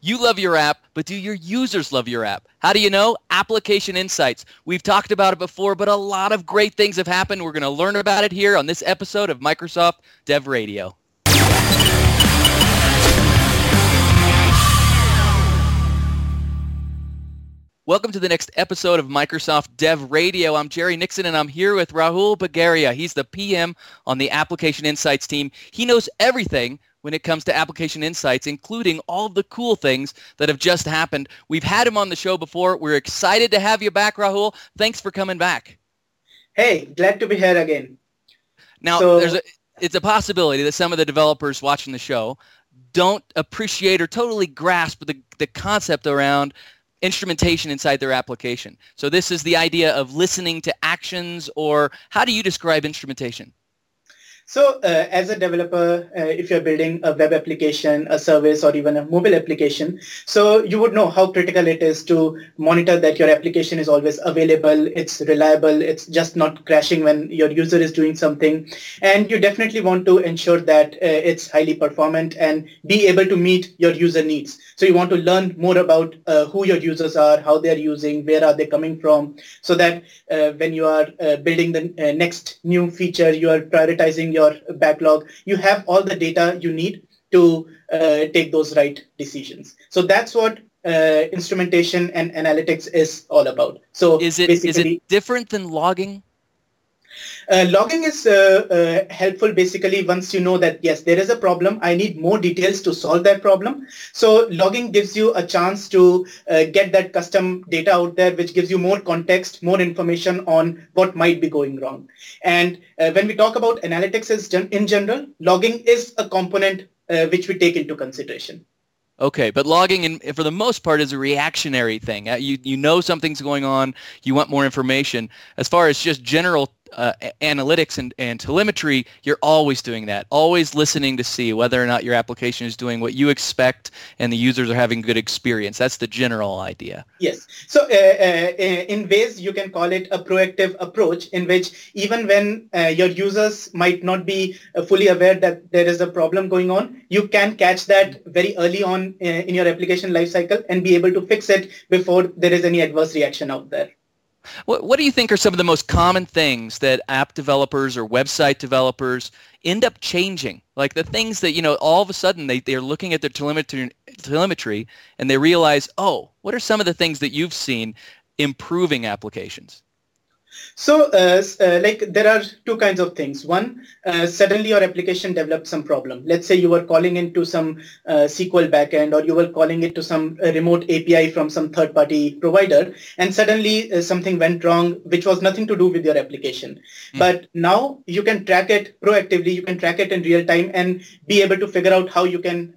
You love your app, but do your users love your app? How do you know? Application Insights. We've talked about it before, but a lot of great things have happened. We're going to learn about it here on this episode of Microsoft Dev Radio. Welcome to the next episode of Microsoft Dev Radio. I'm Jerry Nixon, and I'm here with Rahul Bagaria. He's the PM on the Application Insights team. He knows everything when it comes to Application Insights, including all of the cool things that have just happened. We've had him on the show before. We're excited to have you back, Rahul. Thanks for coming back. Hey, glad to be here again. Now, it's a possibility that some of the developers watching the show don't appreciate or totally grasp the concept around instrumentation inside their application. So this is the idea of listening to actions, or how do you describe instrumentation? So as a developer, if you're building a web application, a service, or even a mobile application, so you would know how critical it is to monitor that your application is always available, it's reliable, it's just not crashing when your user is doing something. And you definitely want to ensure that it's highly performant and be able to meet your user needs. So you want to learn more about who your users are, how they're using, where are they coming from, so that when you are building the next new feature, you are prioritizing your backlog, you have all the data you need to take those right decisions. So that's what instrumentation and analytics is all about. So is it different than logging? Logging is helpful basically once you know that, yes, there is a problem. I need more details to solve that problem. So logging gives you a chance to get that custom data out there, which gives you more context, more information on what might be going wrong. And when we talk about analytics in general, logging is a component which we take into consideration. Okay, but logging, for the most part, is a reactionary thing. You know something's going on, you want more information. As far as just general analytics and telemetry, you're always doing that, always listening to see whether or not your application is doing what you expect and the users are having good experience. That's the general idea. Yes. So in ways you can call it a proactive approach, in which even when your users might not be fully aware that there is a problem going on, you can catch that very early on in your application lifecycle and be able to fix it before there is any adverse reaction out there. What do you think are some of the most common things that app developers or website developers end up changing? Like the things that, all of a sudden they're looking at their telemetry and they realize, oh, what are some of the things that you've seen improving applications? So there are two kinds of things. One, suddenly your application developed some problem. Let's say you were calling into some SQL backend, or you were calling it to some remote API from some third-party provider, and suddenly something went wrong, which was nothing to do with your application. But now you can track it proactively, you can track it in real time and be able to figure out how you can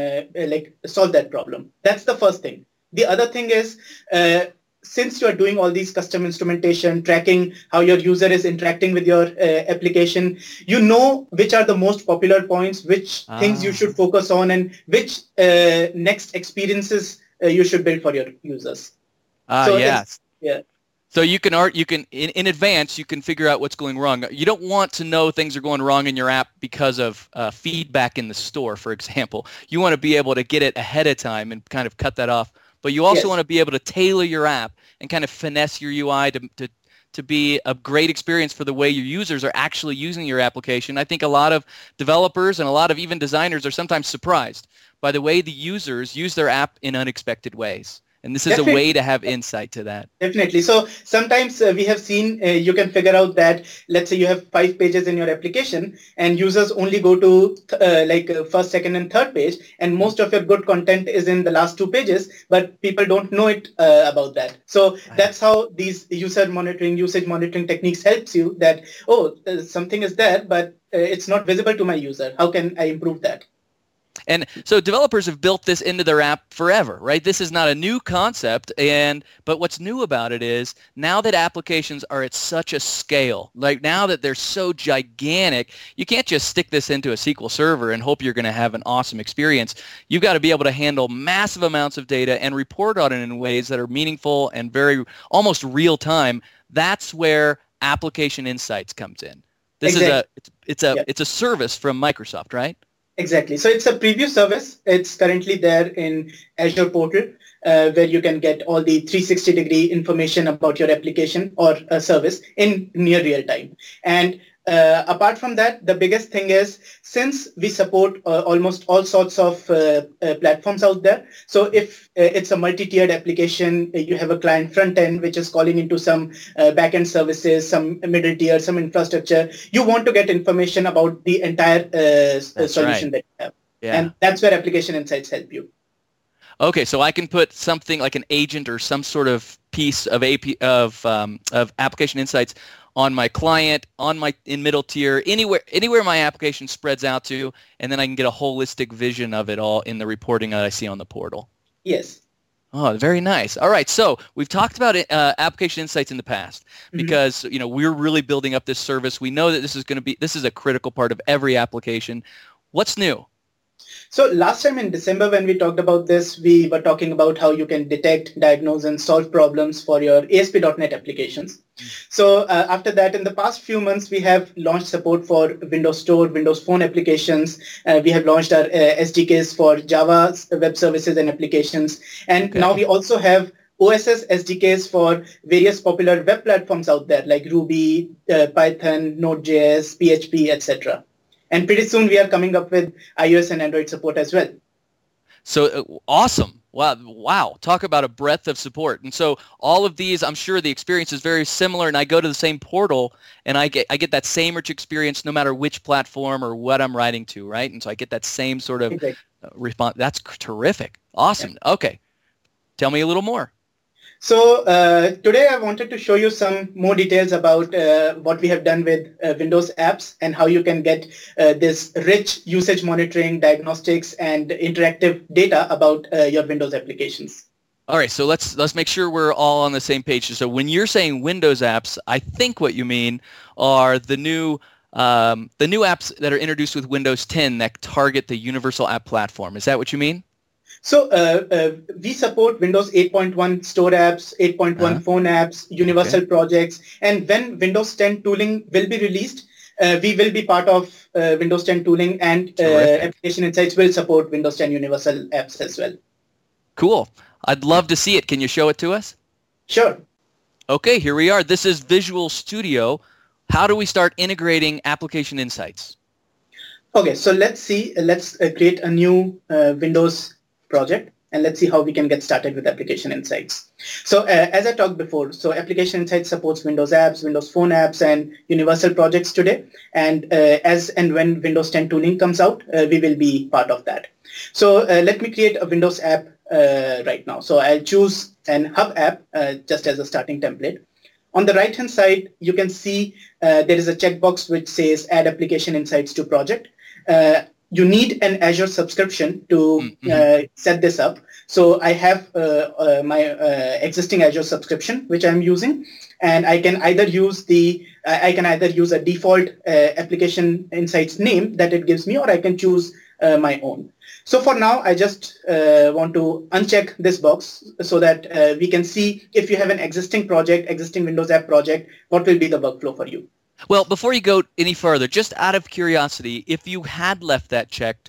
solve that problem. That's the first thing. The other thing is, since you are doing all these custom instrumentation, tracking how your user is interacting with your application, you know which are the most popular points, which things you should focus on, and which next experiences you should build for your users. Yes. Yeah. So you can in advance, you can figure out what's going wrong. You don't want to know things are going wrong in your app because of feedback in the store, for example. You want to be able to get it ahead of time and kind of cut that off. But you also want to be able to tailor your app and kind of finesse your UI to be a great experience for the way your users are actually using your application. I think a lot of developers and a lot of even designers are sometimes surprised by the way the users use their app in unexpected ways. And this is a way to have insight to that. Definitely. So sometimes we have seen you can figure out that, let's say you have 5 pages in your application and users only go to first, second, and third page, and most of your good content is in the last 2 pages, but people don't know it about that. So that's how these usage monitoring techniques helps you that, something is there, but it's not visible to my user. How can I improve that? And so developers have built this into their app forever, right? This is not a new concept, but what's new about it is now that applications are at such a scale, like now that they're so gigantic, you can't just stick this into a SQL server and hope you're going to have an awesome experience. You've got to be able to handle massive amounts of data and report on it in ways that are meaningful and very almost real time. That's where Application Insights comes in. This is it's a service from Microsoft, right? Exactly. So it's a preview service. It's currently there in Azure Portal, where you can get all the 360-degree information about your application or a service in near real time. And apart from that, the biggest thing is, since we support almost all sorts of platforms out there, so if it's a multi-tiered application, you have a client front end which is calling into some backend services, some middle tier, some infrastructure, you want to get information about the entire solution that you have. Yeah. And that's where Application Insights help you. Okay, so I can put something like an agent or some sort of piece of Application Insights on my client, in middle tier, anywhere my application spreads out to, and then I can get a holistic vision of it all in the reporting that I see on the portal. Yes. Oh, very nice. All right, so we've talked about Application Insights in the past because we're really building up this service. We know that this is a critical part of every application. What's new? So last time in December when we talked about this, we were talking about how you can detect, diagnose, and solve problems for your ASP.NET applications. So after that, in the past few months, we have launched support for Windows Store, Windows Phone applications. We have launched our SDKs for Java web services and applications. And now we also have OSS SDKs for various popular web platforms out there like Ruby, Python, Node.js, PHP, etc. And pretty soon we are coming up with iOS and Android support as well. So awesome. Wow. Talk about a breadth of support. And so all of these, I'm sure the experience is very similar, and I go to the same portal and I get that same rich experience no matter which platform or what I'm writing to, right? And so I get that same sort of response. That's terrific. Awesome. Yeah. Okay. Tell me a little more. So today I wanted to show you some more details about what we have done with Windows apps and how you can get this rich usage monitoring, diagnostics, and interactive data about your Windows applications. All right, so let's make sure we're all on the same page. So when you're saying Windows apps, I think what you mean are the new apps that are introduced with Windows 10 that target the Universal App Platform. Is that what you mean? So we support Windows 8.1 store apps, 8.1 phone apps, universal projects, and when Windows 10 tooling will be released, we will be part of Windows 10 tooling, and Application Insights will support Windows 10 universal apps as well. Cool. I'd love to see it. Can you show it to us? Sure. Okay, here we are. This is Visual Studio. How do we start integrating Application Insights? Okay, so let's create a new Windows project, and let's see how we can get started with Application Insights. So as I talked before, so Application Insights supports Windows apps, Windows Phone apps, and universal projects today. And as and when Windows 10 tooling comes out, we will be part of that. So let me create a Windows app right now. So I'll choose an Hub app just as a starting template. On the right-hand side, you can see there is a checkbox which says Add Application Insights to Project. You need an Azure subscription to set this up. So I have my existing Azure subscription, which I'm using, and I can either use a default Application Insights name that it gives me, or I can choose my own. So for now, I just want to uncheck this box so that we can see if you have an existing Windows app project, what will be the workflow for you. Well, before you go any further, just out of curiosity, if you had left that checked,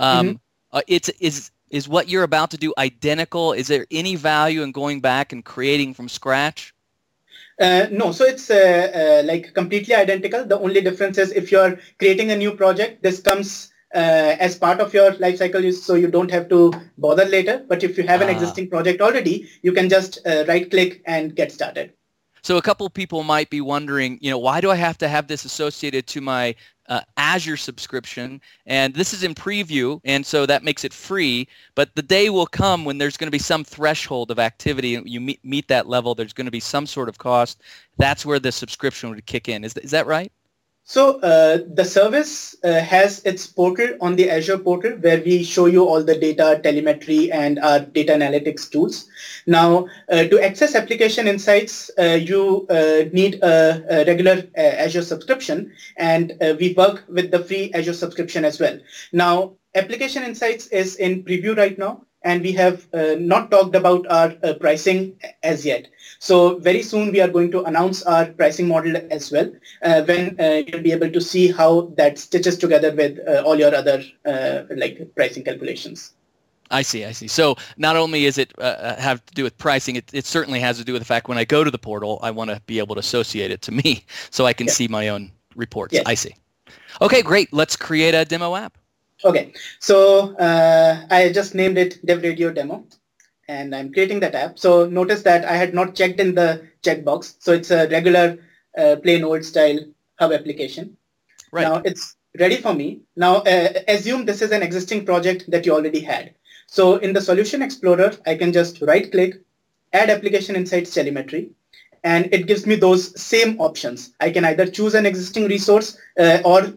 is what you're about to do identical? Is there any value in going back and creating from scratch? No, so it's like completely identical. The only difference is if you're creating a new project, this comes as part of your lifecycle, so you don't have to bother later. But if you have an existing project already, you can just right-click and get started. So a couple of people might be wondering, why do I have to have this associated to my Azure subscription? And this is in preview, and so that makes it free. But the day will come when there's going to be some threshold of activity, and you meet that level. There's going to be some sort of cost. That's where the subscription would kick in. Is that right? So the service has its portal on the Azure portal where we show you all the data, telemetry, and our data analytics tools. Now, to access Application Insights, you need a regular Azure subscription, and we work with the free Azure subscription as well. Now, Application Insights is in preview right now, and we have not talked about our pricing as yet. So very soon we are going to announce our pricing model as well, when you'll be able to see how that stitches together with all your other like pricing calculations. I see. So not only is it have to do with pricing, it certainly has to do with the fact when I go to the portal, I want to be able to associate it to me so I can see my own reports. Yes. I see. Okay, great. Let's create a demo app. Okay, so I just named it DevRadio Demo, and I'm creating that app. So notice that I had not checked in the checkbox. So it's a regular plain old style hub application. Right. Now it's ready for me. Now assume this is an existing project that you already had. So in the Solution Explorer, I can just right click, add application insights telemetry, and it gives me those same options. I can either choose an existing resource or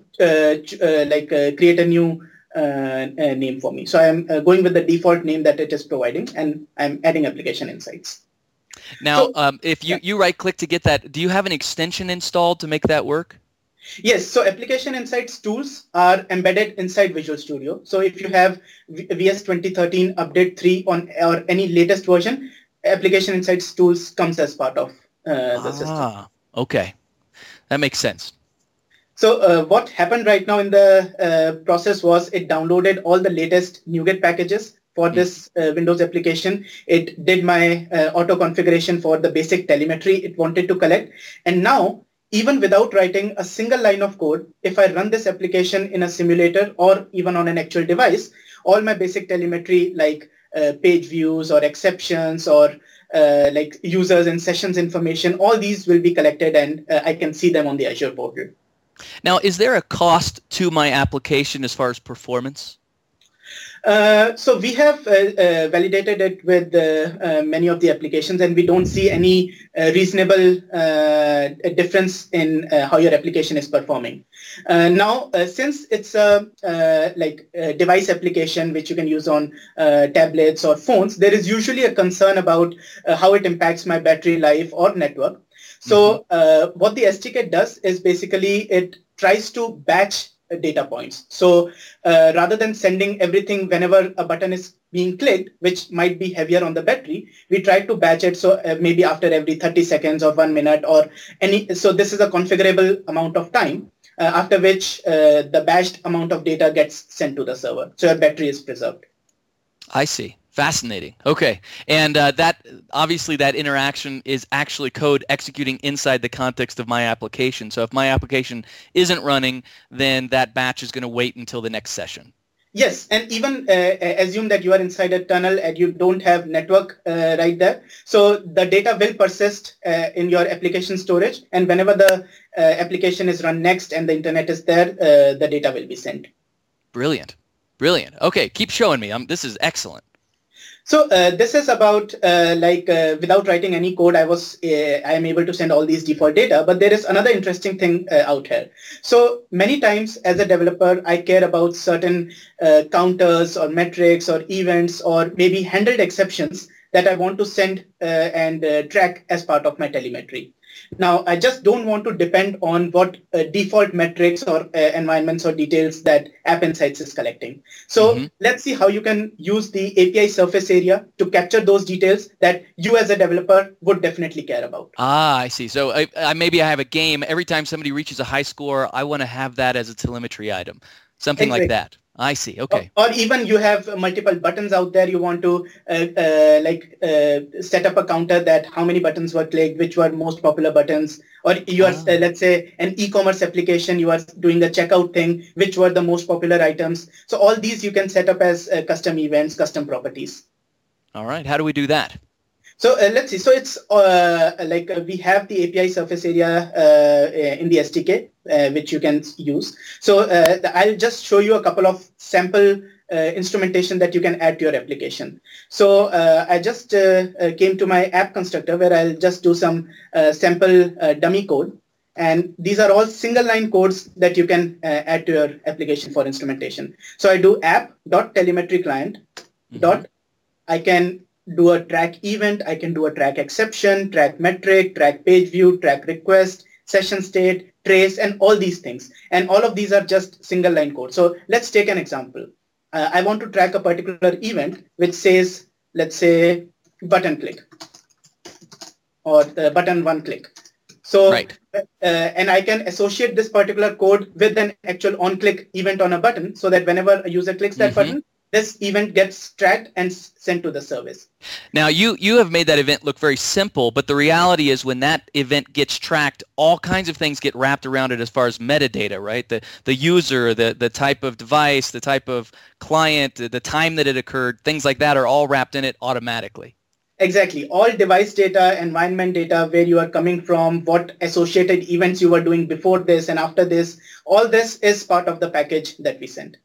create a new name for me. So I'm going with the default name that it is providing, and I'm adding application insights. Now, if you right click to get that, do you have an extension installed to make that work? Yes, so Application Insights tools are embedded inside Visual Studio. So if you have VS 2013 Update 3 or any latest version, Application Insights tools comes as part of the system. Okay. That makes sense. So what happened right now in the process was it downloaded all the latest NuGet packages for this Windows application. It did my auto configuration for the basic telemetry it wanted to collect. And now, even without writing a single line of code, if I run this application in a simulator or even on an actual device, all my basic telemetry like page views or exceptions or like users and sessions information, all these will be collected and I can see them on the Azure portal. Now, is there a cost to my application as far as performance? So we have validated it with many of the applications, and we don't see any reasonable difference in how your application is performing. Now, since it's a device application which you can use on tablets or phones, there is usually a concern about how it impacts my battery life or network. So what the SDK does is basically it tries to batch data points. So rather than sending everything whenever a button is being clicked, which might be heavier on the battery, we try to batch it. So maybe after every 30 seconds or 1 minute or any. So this is a configurable amount of time, after which the batched amount of data gets sent to the server. So your battery is preserved. I see. Fascinating. Okay. And that obviously that interaction is actually code executing inside the context of my application. So if my application isn't running, then that batch is going to wait until the next session. Yes, and even assume that you are inside a tunnel and you don't have network right there. So the data will persist in your application storage, and whenever the application is run next and the internet is there, the data will be sent. Brilliant. Brilliant. Okay, keep showing me. This is excellent. So this is about without writing any code, I am able to send all these default data. But there is another interesting thing out here. So many times as a developer, I care about certain counters or metrics or events or maybe handled exceptions that I want to send and track as part of my telemetry. Now, I just don't want to depend on what default metrics or environments or details that App Insights is collecting. So let's see how you can use the API surface area to capture those details that you as a developer would definitely care about. I see. So maybe I have a game. Every time somebody reaches a high score, I want to have that as a telemetry item. Something like that. I see. Okay. Or even you have multiple buttons out there. You want to set up a counter that how many buttons were clicked, which were most popular buttons. Or you are, let's say, an e-commerce application. You are doing the checkout thing, which were the most popular items. So all these you can set up as custom events, custom properties. All right. How do we do that? So let's see. So it's we have the API surface area in the SDK, which you can use. So I'll just show you a couple of sample instrumentation that you can add to your application. So I just came to my app constructor where I'll just do some sample dummy code. And these are all single line codes that you can add to your application for instrumentation. So I do app.telemetry_client. I can do a track event, I can do a track exception, track metric, track page view, track request, session state, trace, and all these things. And all of these are just single line code. So let's take an example. I want to track a particular event which says, let's say, button click or button one click. So, right. And I can associate this particular code with an actual on-click event on a button so that whenever a user clicks that button, this event gets tracked and sent to the service. Now, you have made that event look very simple, but the reality is when that event gets tracked, all kinds of things get wrapped around it as far as metadata, right? The user, the type of device, the type of client, the time that it occurred, things like that are all wrapped in it automatically. Exactly. All device data, environment data, where you are coming from, what associated events you were doing before this and after this, all this is part of the package that we sent.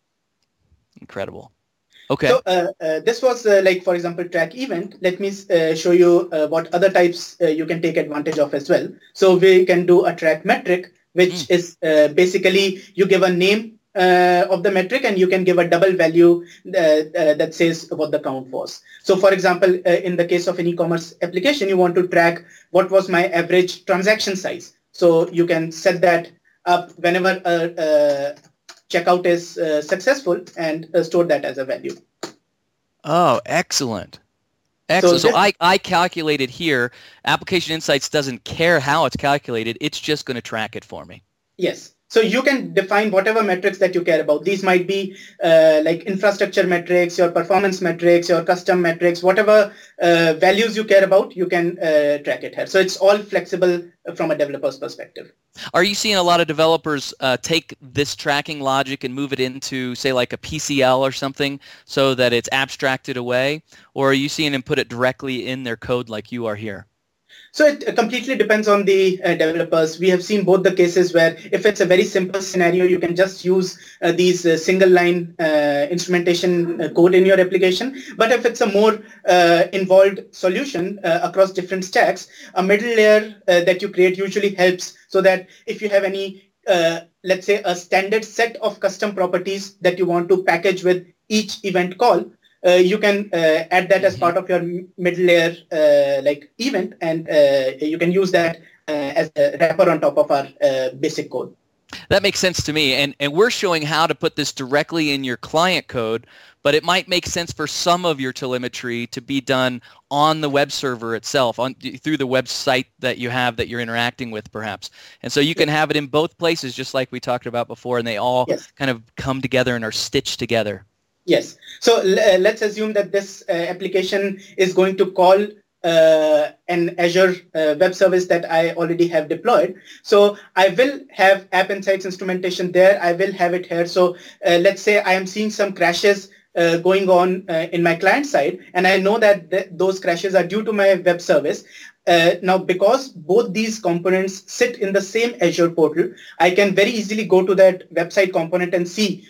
Incredible. Okay. So this was like, for example, track event. Let me show you what other types you can take advantage of as well. So we can do a track metric, which is basically you give a name of the metric and you can give a double value that says what the count was. So for example, in the case of an e-commerce application, you want to track what was my average transaction size. So you can set that up whenever checkout is successful and store that as a value. Oh, excellent. Excellent. So I calculated here. Application Insights doesn't care how it's calculated. It's just going to track it for me. Yes. So you can define whatever metrics that you care about. These might be like infrastructure metrics, your performance metrics, your custom metrics, whatever values you care about, you can track it here. So it's all flexible from a developer's perspective. Are you seeing a lot of developers take this tracking logic and move it into, say, like a PCL or something so that it's abstracted away? Or are you seeing them put it directly in their code like you are here? So it completely depends on the developers. We have seen both the cases where if it's a very simple scenario, you can just use these single line instrumentation code in your application. But if it's a more involved solution across different stacks, a middle layer that you create usually helps so that if you have any, let's say, a standard set of custom properties that you want to package with each event call, you can add that as part of your middle layer like event, and you can use that as a wrapper on top of our basic code. That makes sense to me, and we're showing how to put this directly in your client code, but it might make sense for some of your telemetry to be done on the web server itself, through the website that you have that you're interacting with perhaps. And so you can have it in both places just like we talked about before, and they all kind of come together and are stitched together. Yes. So let's assume that this application is going to call an Azure web service that I already have deployed. So I will have App Insights instrumentation there. I will have it here. So let's say I am seeing some crashes going on in my client side, and I know that those crashes are due to my web service. Now, because both these components sit in the same Azure portal, I can very easily go to that website component and see,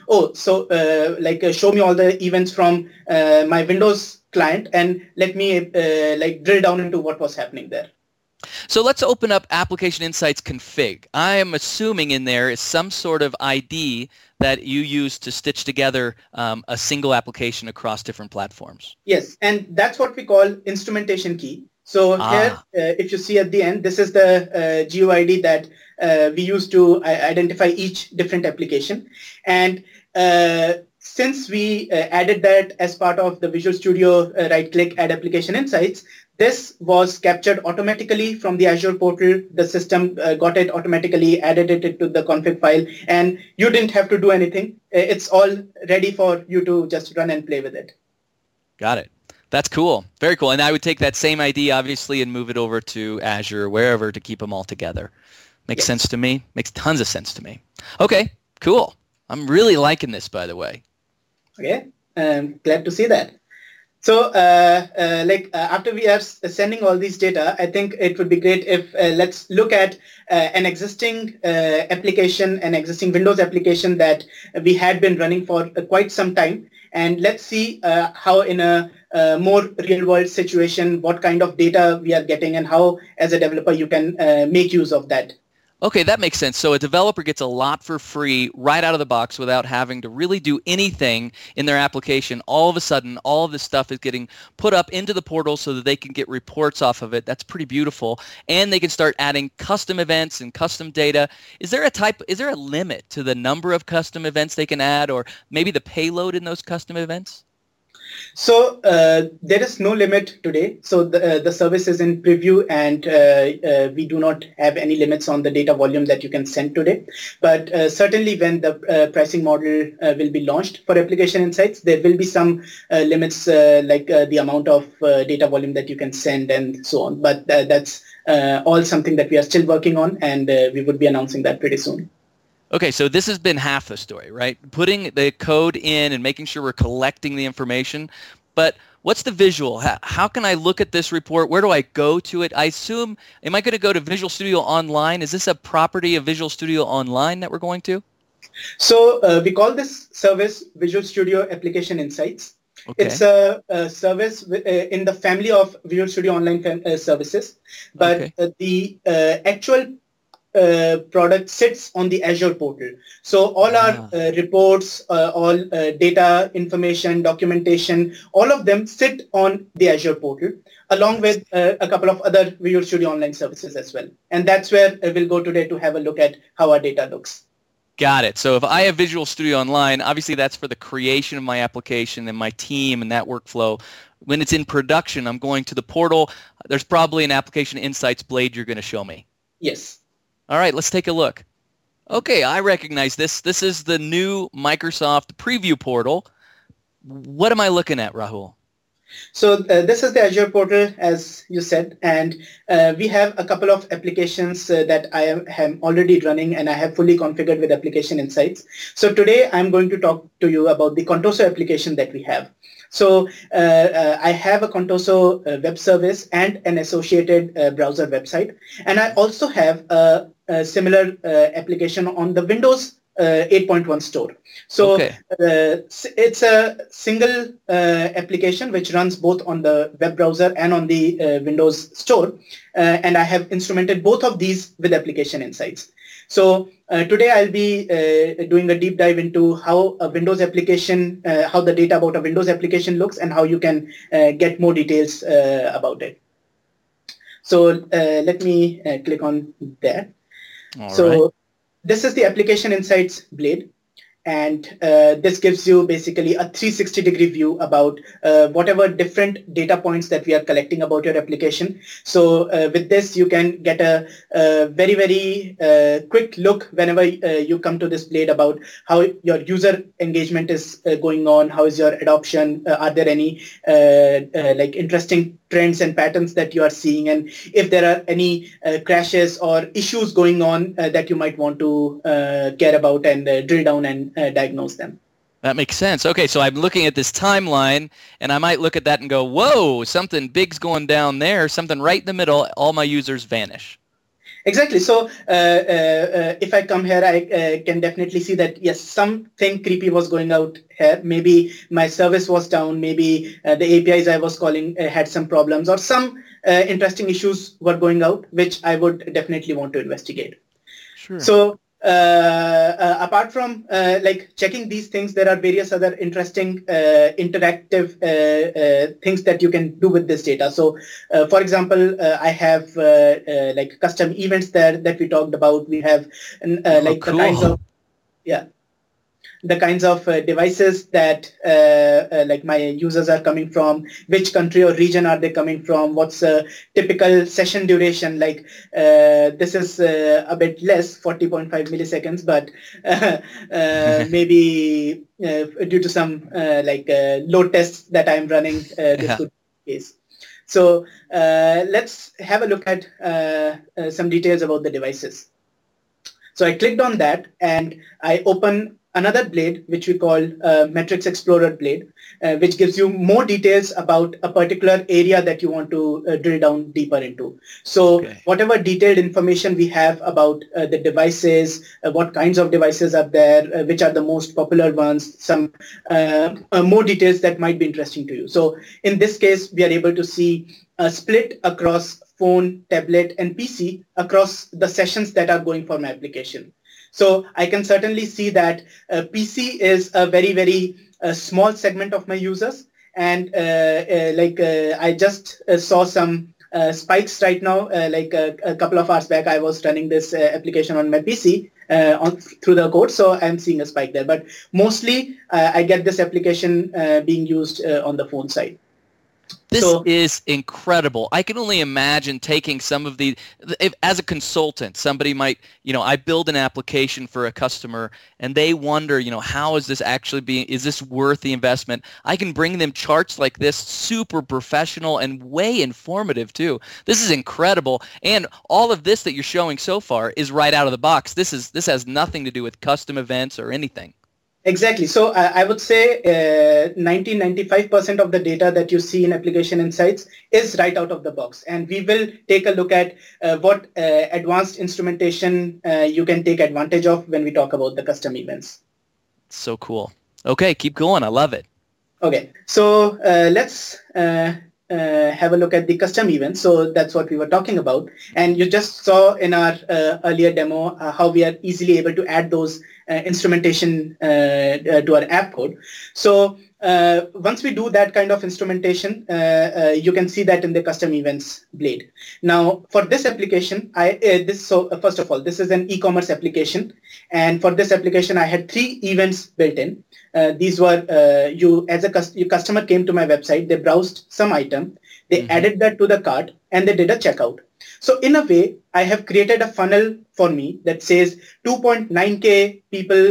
show me all the events from my Windows client, and let me drill down into what was happening there. So let's open up Application Insights config. I am assuming in there is some sort of ID that you use to stitch together a single application across different platforms. Yes, and that's what we call instrumentation key. So here, if you see at the end, this is the GUID that we use to identify each different application. And since we added that as part of the Visual Studio right-click Add Application Insights, this was captured automatically from the Azure portal. The system got it automatically, added it to the config file, and you didn't have to do anything. It's all ready for you to just run and play with it. Got it. That's cool. Very cool. And I would take that same ID, obviously, and move it over to Azure, wherever, to keep them all together. Makes sense to me. Makes tons of sense to me. Okay, cool. I'm really liking this, by the way. Okay, glad to see that. So after we are sending all these data, I think it would be great if let's look at an existing application, an existing Windows application that we had been running for quite some time. And let's see how in a more real-world situation, what kind of data we are getting and how, as a developer, you can make use of that. Okay, that makes sense. So a developer gets a lot for free right out of the box without having to really do anything in their application. All of a sudden, all of this stuff is getting put up into the portal so that they can get reports off of it. That's pretty beautiful. And they can start adding custom events and custom data. Is there a limit to the number of custom events they can add, or maybe the payload in those custom events? So there is no limit today. So the service is in preview, and we do not have any limits on the data volume that you can send today. But certainly when the pricing model will be launched for Application Insights, there will be some limits like the amount of data volume that you can send and so on. But that's all something that we are still working on, and we would be announcing that pretty soon. Okay, so this has been half the story, right? Putting the code in and making sure we're collecting the information. But what's the visual? How can I look at this report? Where do I go to it? I assume, am I going to go to Visual Studio Online? Is this a property of Visual Studio Online that we're going to? So we call this service Visual Studio Application Insights. Okay. It's a service in the family of Visual Studio Online services, but okay. The actual product sits on the Azure portal. So all our reports, all data, information, documentation, all of them sit on the Azure portal, along with a couple of other Visual Studio Online services as well. And that's where we'll go today to have a look at how our data looks. Got it. So if I have Visual Studio Online, obviously that's for the creation of my application and my team and that workflow. When it's in production, I'm going to the portal. There's probably an Application Insights blade you're going to show me. Yes. All right, let's take a look. Okay, I recognize this. This is the new Microsoft Preview portal. What am I looking at, Rahul? So this is the Azure portal, as you said, and we have a couple of applications that I am already running and I have fully configured with Application Insights. So today I'm going to talk to you about the Contoso application that we have. So I have a Contoso web service and an associated browser website, and I also have a similar application on the Windows 8.1 store. So okay. It's a single application which runs both on the web browser and on the Windows store. And I have instrumented both of these with Application Insights. So today I'll be doing a deep dive into how a Windows application, how the data about a Windows application looks and how you can get more details about it. So let me click on that. All so right. This is the Application Insights blade. And this gives you basically a 360-degree view about whatever different data points that we are collecting about your application. So with this, you can get a very, very quick look whenever you come to this blade about how your user engagement is going on, how is your adoption, are there any like interesting trends and patterns that you are seeing, and if there are any crashes or issues going on that you might want to care about and drill down and diagnose them. That makes sense. Okay, so I'm looking at this timeline, and I might look at that and go, whoa, something big's going down there, something right in the middle, all my users vanish. Exactly. So if I come here, I can definitely see that, yes, something creepy was going out here. Maybe my service was down. Maybe the APIs I was calling had some problems, or some interesting issues were going out, which I would definitely want to investigate. Sure. So apart from like checking these things, there are various other interesting interactive things that you can do with this data. So for example, I have like custom events there that we talked about. We have like cool. the kinds of devices that like my users are coming from, which country or region are they coming from, what's a typical session duration. Like this is a bit less, 40.5 milliseconds, but maybe due to some like load tests that I'm running, this could be the case. So let's have a look at some details about the devices. So I clicked on that and I open another blade, which we call Metrics Explorer blade, which gives you more details about a particular area that you want to drill down deeper into. So whatever detailed information we have about the devices, what kinds of devices are there, which are the most popular ones, some more details that might be interesting to you. So in this case, we are able to see a split across phone, tablet, and PC across the sessions that are going for my application. So I can certainly see that PC is a very, very small segment of my users. And I just saw some spikes right now. A couple of hours back, I was running this application on my PC through the code, so I'm seeing a spike there. But mostly, I get this application being used on the phone side. This is incredible. I can only imagine taking some of as a consultant, somebody might, I build an application for a customer and they wonder, how is this actually is this worth the investment? I can bring them charts like this, super professional and way informative too. This is incredible. And all of this that you're showing so far is right out of the box. This has nothing to do with custom events or anything. Exactly. So I would say 95% of the data that you see in Application Insights is right out of the box. And we will take a look at what advanced instrumentation you can take advantage of when we talk about the custom events. So cool. Okay, keep going. I love it. Okay. So let's have a look at the custom events. So that's what we were talking about. And you just saw in our earlier demo how we are easily able to add those instrumentation to our app code. So once we do that kind of instrumentation, you can see that in the custom events blade. Now, for this application, first of all, this is an e-commerce application. And for this application, I had 3 events built in. These were your customer came to my website, they browsed some item, they added that to the cart, and they did a checkout. So in a way, I have created a funnel for me that says 2.9K people,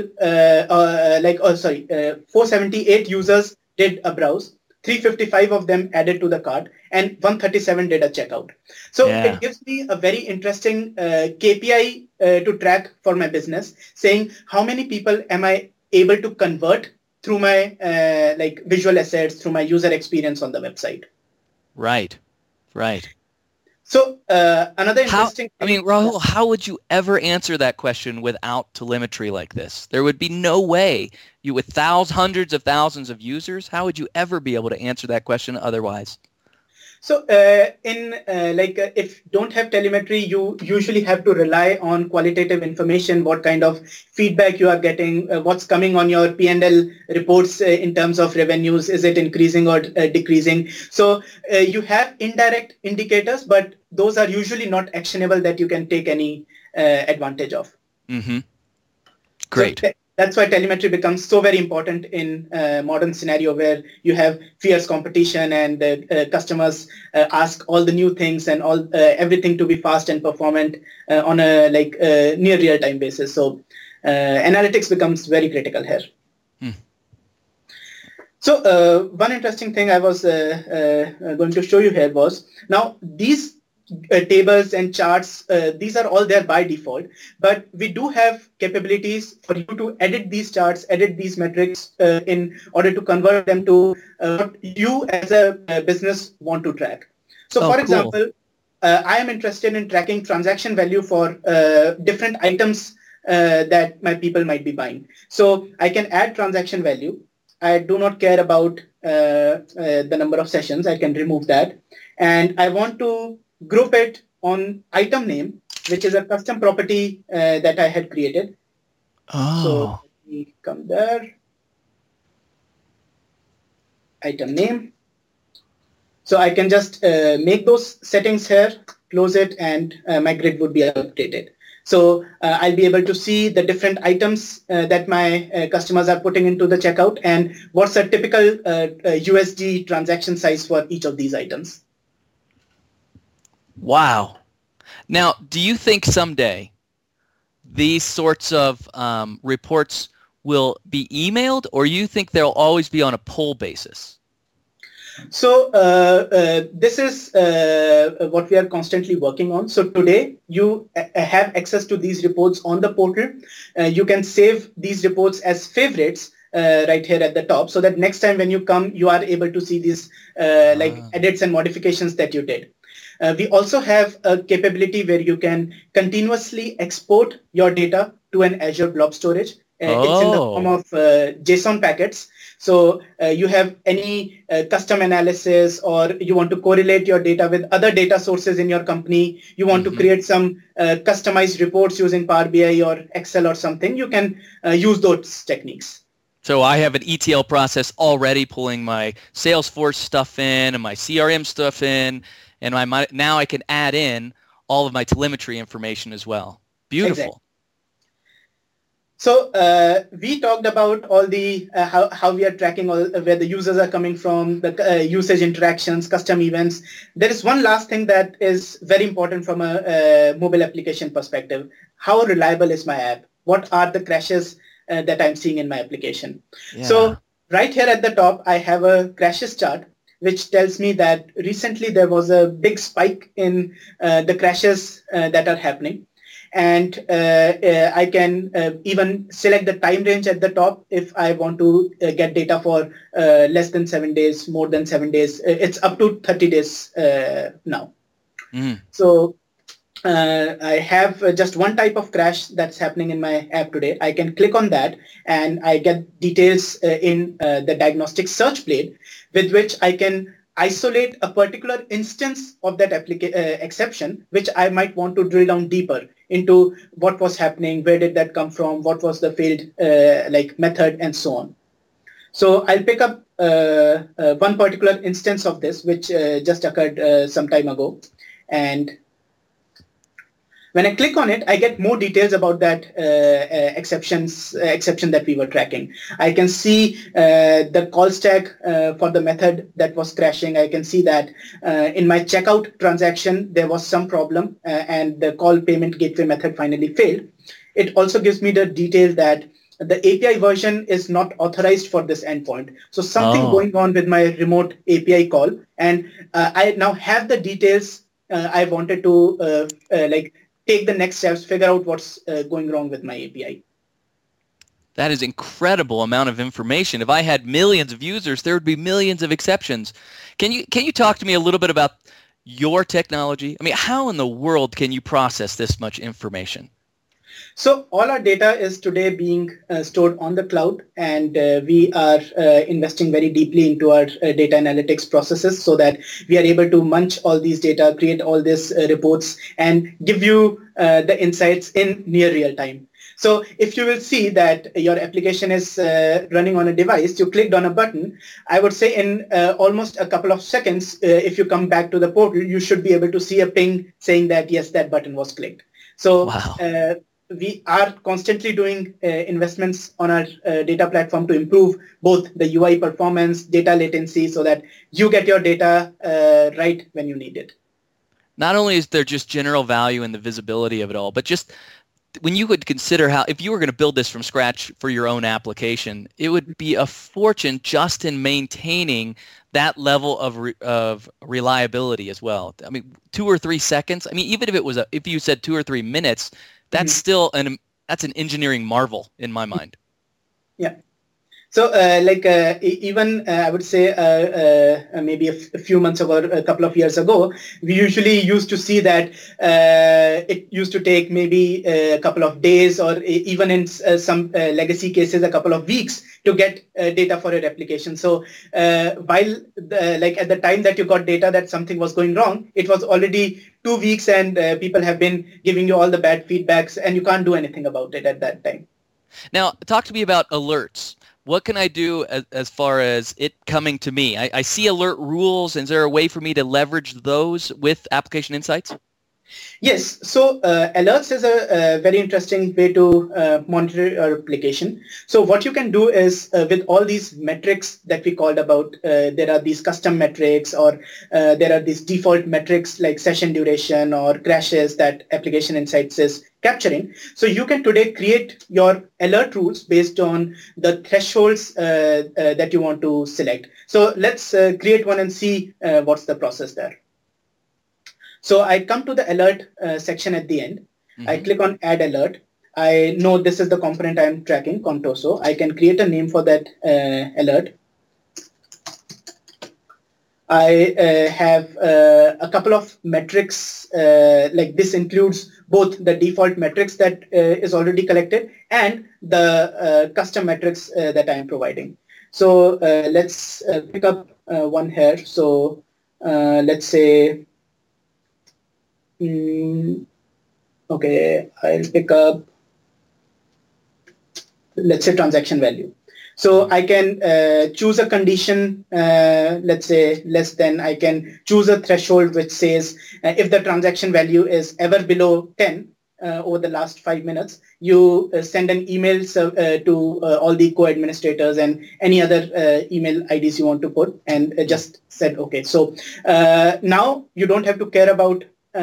478 users did a browse, 355 of them added to the cart, and 137 did a checkout. So It gives me a very interesting KPI to track for my business, saying how many people am I able to convert through my visual assets, through my user experience on the website. Right. So another interesting thing. Rahul, how would you ever answer that question without telemetry like this? There would be no way with hundreds of thousands of users, how would you ever be able to answer that question otherwise? So if you don't have telemetry, you usually have to rely on qualitative information, what kind of feedback you are getting, what's coming on your P&L reports in terms of revenues, is it increasing or decreasing? So you have indirect indicators, but those are usually not actionable that you can take any advantage of. Mm-hmm. Great. So that's why telemetry becomes so very important in a modern scenario where you have fierce competition and customers ask all the new things and everything to be fast and performant on a near real-time basis. So analytics becomes very critical here. So one interesting thing I was going to show you here was, now these tables and charts, these are all there by default, but we do have capabilities for you to edit these charts, edit these metrics in order to convert them to what you as a business want to track. So for example, I am interested in tracking transaction value for different items that my people might be buying. So I can add transaction value. I do not care about the number of sessions. I can remove that. And I want to group it on item name, which is a custom property that I had created. So let me come there. Item name. So I can just make those settings here, close it, and my grid would be updated. So I'll be able to see the different items that my customers are putting into the checkout and what's a typical USD transaction size for each of these items. Wow. Now, do you think someday these sorts of reports will be emailed, or you think they'll always be on a pull basis? So this is what we are constantly working on. So today you have access to these reports on the portal. You can save these reports as favorites right here at the top, so that next time when you come, you are able to see these edits and modifications that you did. We also have a capability where you can continuously export your data to an Azure Blob Storage. It's in the form of JSON packets. So you have any custom analysis, or you want to correlate your data with other data sources in your company. You want to create some customized reports using Power BI or Excel or something. You can use those techniques. So I have an ETL process already pulling my Salesforce stuff in and my CRM stuff in, and now I can add in all of my telemetry information as well. Beautiful. Exactly. So we talked about all the how we are tracking where the users are coming from, the usage interactions, custom events. There is one last thing that is very important from a mobile application perspective. How reliable is my app? What are the crashes that I'm seeing in my application? Yeah. So right here at the top, I have a crashes chart, which tells me that recently there was a big spike in the crashes that are happening. And I can even select the time range at the top if I want to get data for less than 7 days, more than 7 days. It's up to 30 days now. So I have just one type of crash that's happening in my app today. I can click on that and I get details in the diagnostic search blade, with which I can isolate a particular instance of that exception, which I might want to drill down deeper into what was happening, where did that come from, what was the failed method, and so on. So I'll pick up one particular instance of this, which just occurred some time ago. And when I click on it, I get more details about that exception that we were tracking. I can see the call stack for the method that was crashing. I can see that in my checkout transaction, there was some problem and the call payment gateway method finally failed. It also gives me the detail that the API version is not authorized for this endpoint. So something going on with my remote API call. And I now have the details I wanted to take the next steps, figure out what's going wrong with my API. That is incredible amount of information. If I had millions of users, there would be millions of exceptions. Can you talk to me a little bit about your technology? I mean, how in the world can you process this much information? So all our data is today being stored on the cloud, and we are investing very deeply into our data analytics processes so that we are able to munch all these data, create all these reports, and give you the insights in near real time. So if you will see that your application is running on a device, you clicked on a button, I would say in almost a couple of seconds, if you come back to the portal, you should be able to see a ping saying that, yes, that button was clicked. So wow. We are constantly doing investments on our data platform to improve both the UI performance, data latency, so that you get your data right when you need it. Not only is there just general value in the visibility of it all, but just when you would consider how, if you were going to build this from scratch for your own application, it would be a fortune just in maintaining that level of reliability as well. I mean, 2 or 3 seconds. I mean, even if it was if you said 2 or 3 minutes, that's still that's an engineering marvel in my mind. Yeah. So even I would say maybe a few months ago, a couple of years ago, we usually used to see that it used to take maybe a couple of days, or even in some legacy cases, a couple of weeks to get data for your application. So while at the time that you got data that something was going wrong, it was already 2 weeks, and people have been giving you all the bad feedbacks, and you can't do anything about it at that time. Now, talk to me about alerts. What can I do as far as it coming to me? I see alert rules. Is there a way for me to leverage those with Application Insights? Yes. So alerts is a very interesting way to monitor your application. So what you can do is with all these metrics that we called about, there are these custom metrics, or there are these default metrics like session duration or crashes that Application Insights is capturing. So you can today create your alert rules based on the thresholds that you want to select. So let's create one and see what's the process there. So I come to the alert section at the end. I click on add alert. I know this is the component I'm tracking, Contoso. I can create a name for that alert. I have a couple of metrics, like this includes both the default metrics that is already collected and the custom metrics that I am providing. So let's pick up one here. So let's say, okay, I'll pick up, let's say, transaction value. So I can choose a condition, let's say less than. I can choose a threshold which says if the transaction value is ever below 10 over the last 5 minutes, you send an email to all the co-administrators and any other email IDs you want to put, and just said, okay. So now you don't have to care about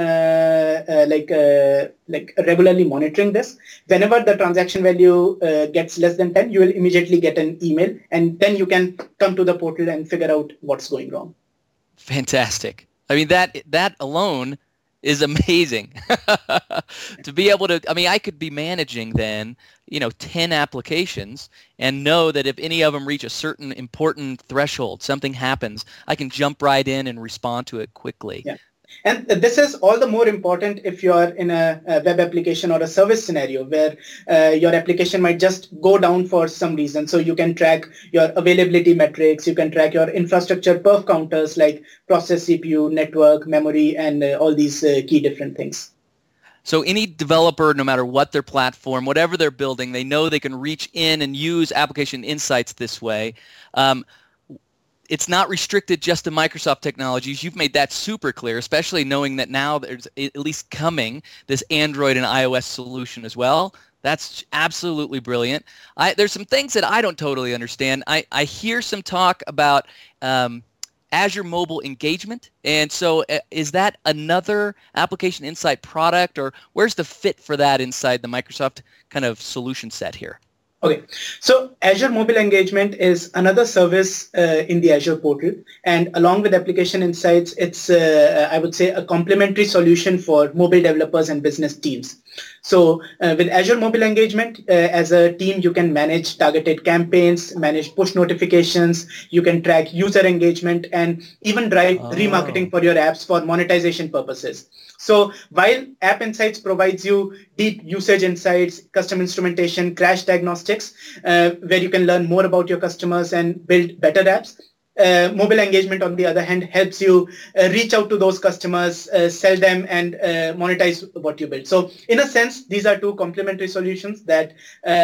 like regularly monitoring this. Whenever the transaction value gets less than 10, you will immediately get an email, and then you can come to the portal and figure out what's going wrong. Fantastic. I mean, that alone is amazing. To be able to, I mean, I could be managing then, 10 applications and know that if any of them reach a certain important threshold, something happens, I can jump right in and respond to it quickly. Yeah. And this is all the more important if you are in a web application or a service scenario where your application might just go down for some reason. So you can track your availability metrics, you can track your infrastructure perf counters like process, CPU, network, memory, and all these key different things. So any developer, no matter what their platform, whatever they're building, they know they can reach in and use application insights this way. It's not restricted just to Microsoft technologies. You've made that super clear, especially knowing that now there's at least coming this Android and iOS solution as well. That's absolutely brilliant. There's some things that I don't totally understand. I hear some talk about Azure Mobile Engagement. And so is that another Application Insight product, or where's the fit for that inside the Microsoft kind of solution set here? Okay, so Azure Mobile Engagement is another service in the Azure portal, and along with Application Insights, it's I would say a complementary solution for mobile developers and business teams. So with Azure Mobile Engagement, as a team, you can manage targeted campaigns, manage push notifications, you can track user engagement, and even drive remarketing for your apps for monetization purposes. So while App Insights provides you deep usage insights, custom instrumentation, crash diagnostics, where you can learn more about your customers and build better apps, Mobile Engagement, on the other hand, helps you reach out to those customers, sell them, and monetize what you build. So in a sense, these are two complementary solutions that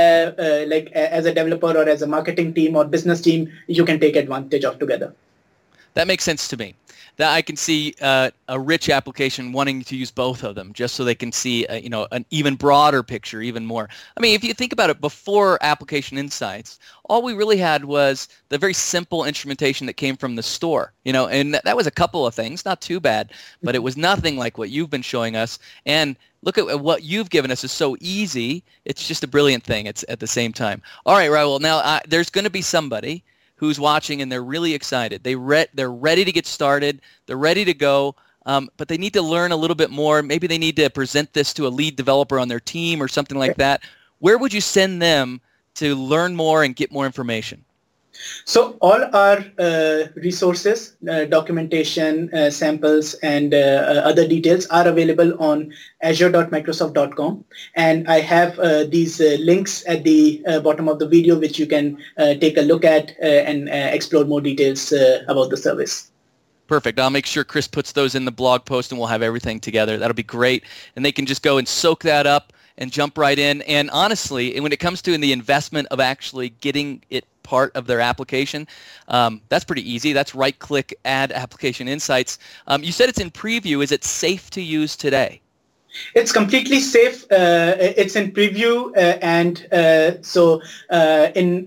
like as a developer or as a marketing team or business team, you can take advantage of together. That makes sense to me. That I can see a rich application wanting to use both of them just so they can see an even broader picture, even more. I mean, if you think about it, before Application Insights, all we really had was the very simple instrumentation that came from the store, and that was a couple of things, not too bad, but it was nothing like what you've been showing us. And look at what you've given us is so easy. It's just a brilliant thing. It's at the same time. All right, Rahul, now there's going to be somebody who's watching and they're really excited. They're ready to get started. They're ready to go, but they need to learn a little bit more. Maybe they need to present this to a lead developer on their team or something like that. Where would you send them to learn more and get more information? So all our resources, documentation, samples, and other details are available on azure.microsoft.com. And I have these links at the bottom of the video, which you can take a look at and explore more details about the service. Perfect. I'll make sure Chris puts those in the blog post and we'll have everything together. That'll be great. And they can just go and soak that up and jump right in. And honestly, when it comes to the investment of actually getting it part of their application, that's pretty easy. That's right-click, add Application Insights. You said it's in preview. Is it safe to use today? It's completely safe. It's in preview, and so in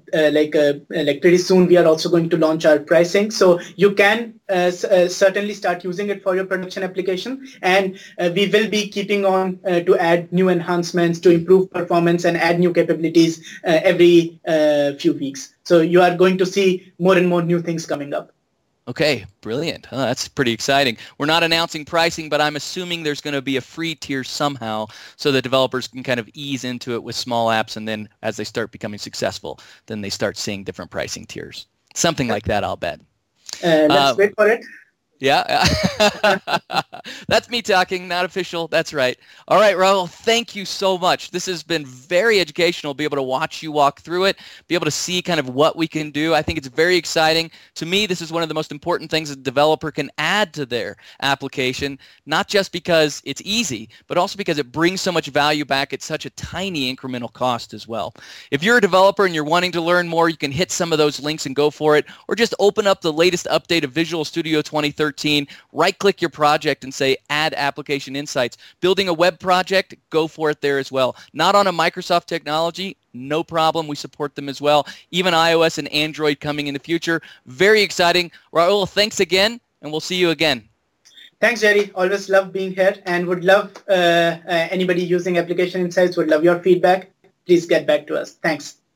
like pretty soon we are also going to launch our pricing. So you can certainly start using it for your production application, and we will be keeping on to add new enhancements to improve performance and add new capabilities every few weeks. So you are going to see more and more new things coming up. Okay, brilliant. Oh, that's pretty exciting. We're not announcing pricing, but I'm assuming there's going to be a free tier somehow so that developers can kind of ease into it with small apps, and then as they start becoming successful, then they start seeing different pricing tiers. Something like that, I'll bet. Let's wait for it. Yeah. That's me talking, not official. That's right. All right, Rahul, thank you so much. This has been very educational, be able to watch you walk through it, be able to see kind of what we can do. I think it's very exciting. To me, this is one of the most important things a developer can add to their application, not just because it's easy, but also because it brings so much value back at such a tiny incremental cost as well. If you're a developer and you're wanting to learn more, you can hit some of those links and go for it, or just open up the latest update of Visual Studio 2013. Right-click your project and say Add Application Insights. Building a web project, go for it there as well. Not on a Microsoft technology, no problem. We support them as well. Even iOS and Android coming in the future. Very exciting. Rahul, thanks again, and we'll see you again. Thanks, Jerry. Always love being here, and would love anybody using Application Insights would love your feedback. Please get back to us. Thanks.